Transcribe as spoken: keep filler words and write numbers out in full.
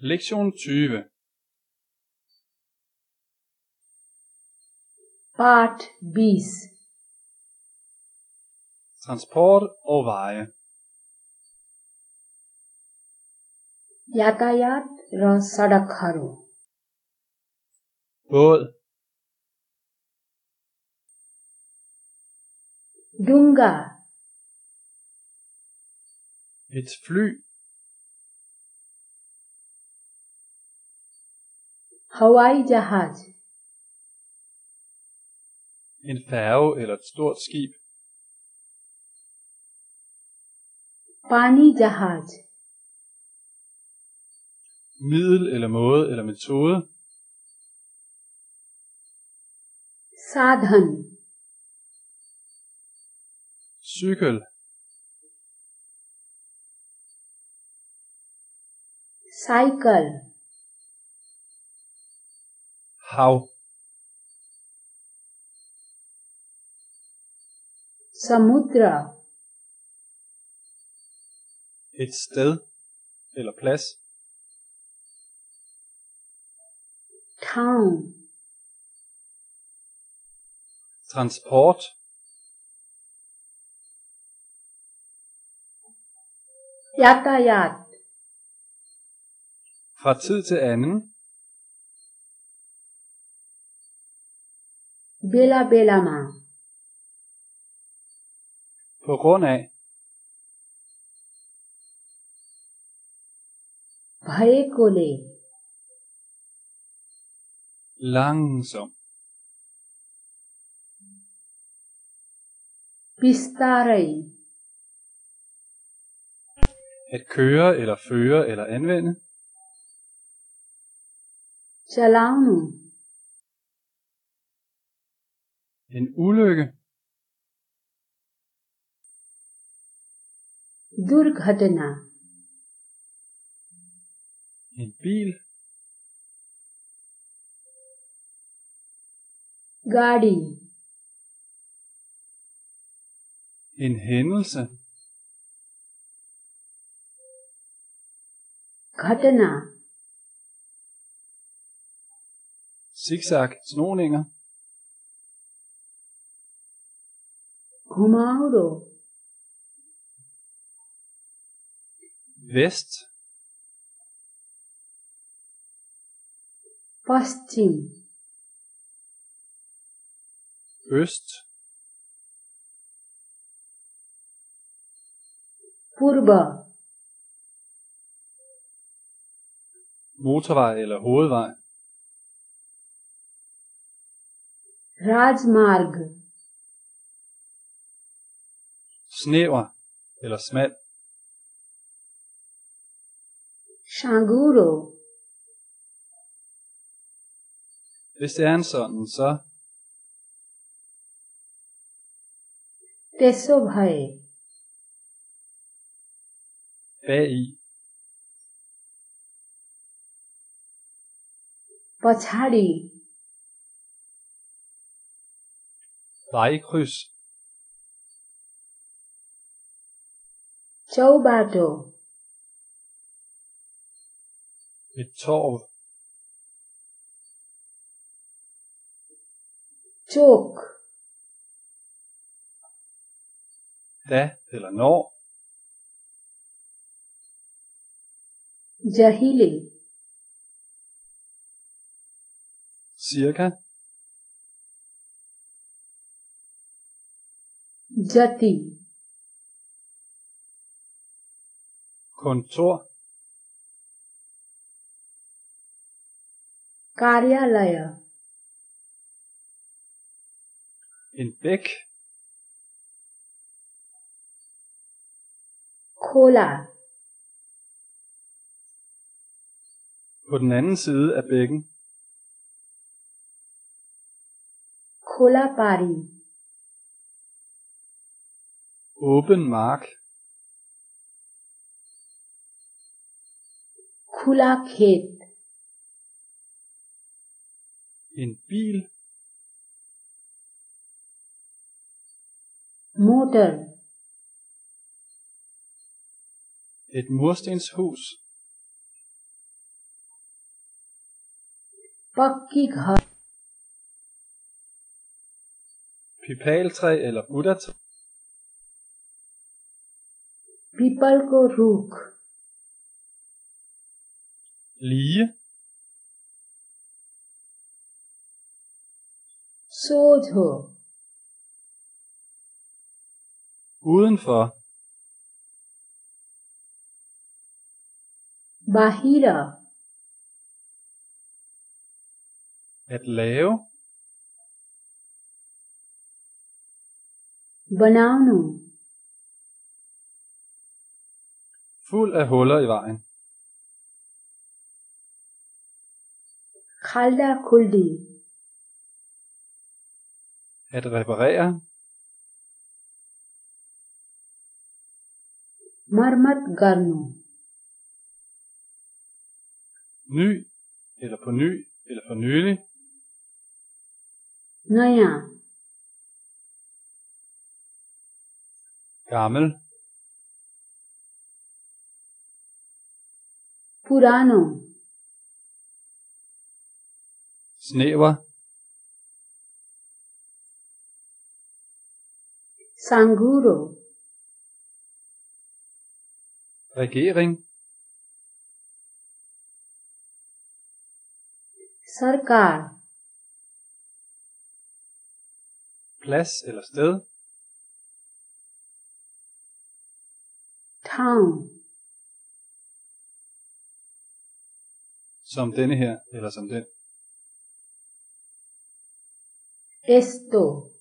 Lektion tyve. पाठ बीस Transport og veje. यातायात र सडकहरू Båd, डुङ्गा et fly, हवाई जहाज en færge eller et stort skib, पानी जहाज middel eller måde eller metode, साधन cykel, साइकल hav, समुद्र et sted eller plads, ठाउँ transport, यातायात fra tid til anden, बेला बेलामा på grund af, भएकोले langsom, बिस्तारै at køre eller føre eller anvende, चलाउनु en ulykke, दुर्घटना en bil, गाडी en hændelse, घटना zigzag, snoninger, घुमाउरो vest, पश्चिम øst, पूर्व motorvej eller hovedvej, राजमार्ग snæver eller smal, साँगुरो hvis det er en sådan, så त्यसो भए bag i, पछाडि vejkryds, चौबाटो et torv, चोक da eller når, जहिले cirka, जति kontor, कार्यालय en bæk, खोला på den anden side af bækken, खोला पारी åben mark, खुला खेत en bil, motor, et murstenshus, पक्की घर Pipaltræ eller buddhatræ. पीपल को रूख Lige. सोझो Udenfor. बाहिर At lave. बनाउनु Fuld af huller i vejen. खाल्डा खुल्डी At reparere. मर्मत गर्नु Ny eller på ny eller for nylig. नयाँ Gammel. पुरानो Snæver. सांगुरो Regering. सरकार Plads eller sted. ठाउँ Som denne her eller som den. यस्तो